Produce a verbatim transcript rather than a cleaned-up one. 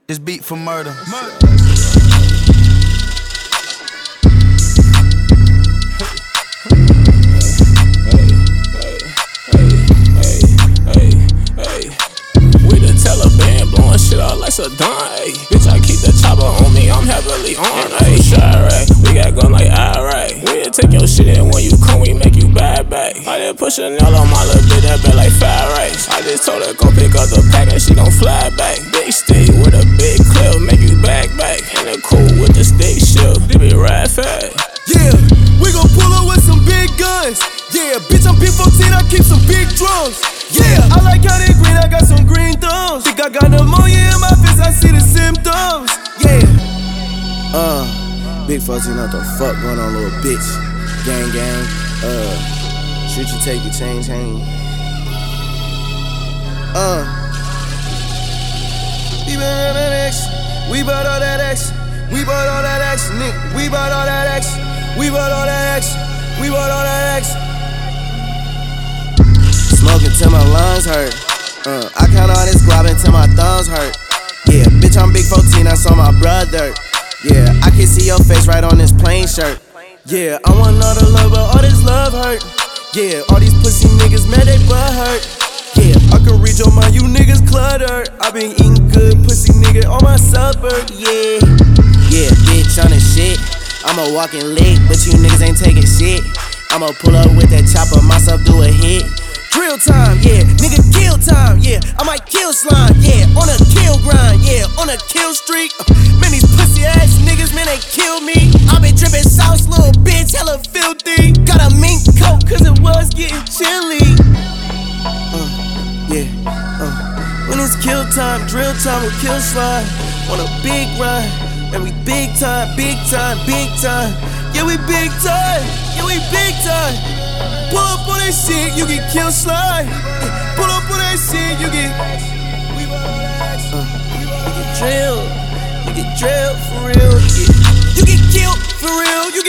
This beat for murder. murder. Shit out like Saddam, ayy. Bitch, I keep the chopper on me, I'm heavily on, ayy. Chirac, we got gun like Iraq. We'll take your shit in when you come, we make you bad back. I just push a nail on my little bitch, that bet like fire rice. I just told her go pick up the pack and she gon' fly back. Big stick with a big clip, make you back back. And it cool with the stick shift, they be ride fast. Yeah, we gon' pull up with some big guns. Yeah, bitch, I'm P fourteen, I keep some big drums. Yeah, I like how they green, I got some green thumbs. Think I got pneumonia in my face, I see the symptoms. Yeah. Uh, Big fourteen, what the fuck going on, little bitch? Gang, gang. Uh, shoot you, take your chain, chain. Uh. We bought all that action. We bought all that action. We bought all that action, nigga. We bought all that action. We bought all that action. We bought all that action. Smoking till my lungs hurt. Uh, I count all this guap until my thumbs hurt. Yeah, bitch, I'm Big fourteen, I saw my brother. Yeah, I can see your face right on this plain shirt. Yeah, I want all the love, but all this love hurt. Yeah, all these pussy niggas mad, they butt hurt. Yeah, I can read your mind, you niggas cluttered. I been eating good pussy nigga on my supper. Yeah, yeah, bitch, on the shit. I'm a walking lick, but you niggas ain't taking shit. I'ma pull up with that chopper, myself do a hit. Drill time, yeah, nigga kill time, yeah. I might kill slime, yeah, on a kill grind, yeah, on a kill streak. Uh, man, these pussy ass niggas, man, they kill me. I been drippin' sauce, little bitch, hella filthy. Got a mink coat, cause it was getting chilly. Uh, yeah, uh, when it's kill time, drill time, we kill slime. On a big ride, and we big time, big time, big time. Yeah, we big time, yeah, we big time. Pull up on that shit, you get killed slide. Pull up on that shit, you get uh, you get drilled, you get drilled for real. You get, you get killed for real. You get